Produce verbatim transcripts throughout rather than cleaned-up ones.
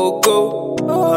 Oh go, oh,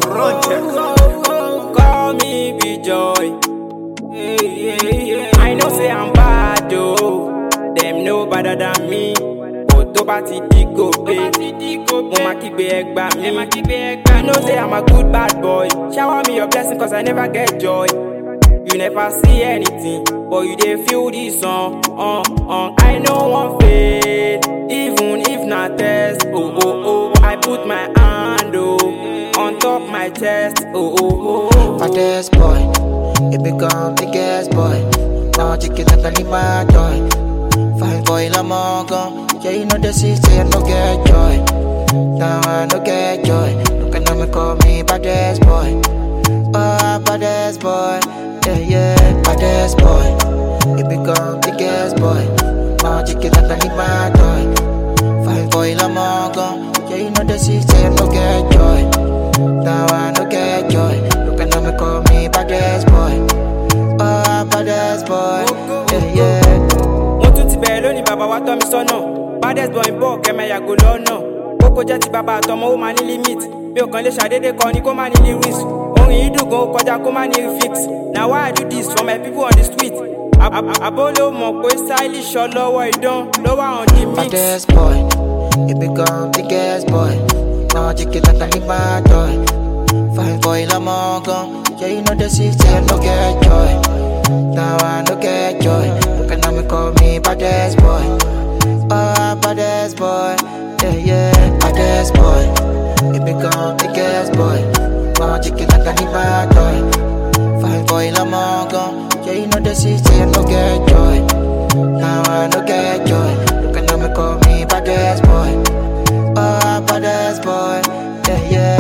oh, call me be joy. Yeah, yeah, yeah. I know say I'm bad though, them know better than me. But to party di go pay, mo ma kigbe egba mi. You know say I'm a good bad boy. Shower me your blessing cause I never get joy. You never see anything, but you dey feel this song. Uh, uh. I know one fade, even if not test. Oh oh oh, I put my hand oh on top my chest. Oh oh oh. Baddest boy, you become biggest boy. Now you can never leave my joy. Fine boy, I'm all gone. Yeah, you know the city, I no get joy. Now I no get joy. Look at me, call me baddest boy. Oh, baddest boy. Yeah, yeah, baddest boy. You become biggest boy. Now you can never leave my joy. Fine boy, I'm all gone. Yeah, you know the city, I no get joy. Now I no get joy. Look at me, call me baddest boy. Oh, baddest boy. Yeah, yeah. Mo tún ti bẹ̀rẹ̀ lónìí bàbá wa tọ́ mi sọ́nà. Baddest boy ń bọ̀ kẹ́mẹ́ yàgò lọ́nà. Kókó jẹ́ ti bàbá àtọmọ ó máa ní limit. Mi ò kàn lè ṣàdédé kọ ni kó má ní lyrics. Orin yìí dùn gan ó kọjá kó má ní fix. Na why I do this for my people on the street. Àbólé ó mọ̀ pé stylish ọlọ́wọ́ idán ló wà on the mix. Baddest boy, you become biggest boy. Now you can never leave my joy. Fine boy, I'm all gone. Yeah, you know the city, I no get joy. Now I no get joy. Look at me, call me baddest boy. Oh, baddest boy. Yeah, yeah, baddest boy. You become biggest boy. Now you can never leave my joy. Fine boy, I'm all gone. Yeah, you know the city, I no get joy. Now I no get joy. Look at me, call me baddest boy. Oh, baddest boy. Yeah, yeah.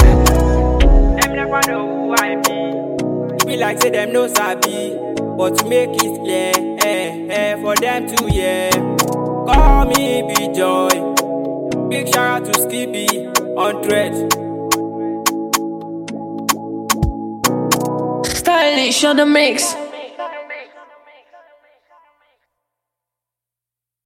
Them never know who I be. It be like say them no sabi, but to make it clear, eh, eh, for them to hear. Call me be joy. Big shout out to Skippy on thread. Stylish on the mix.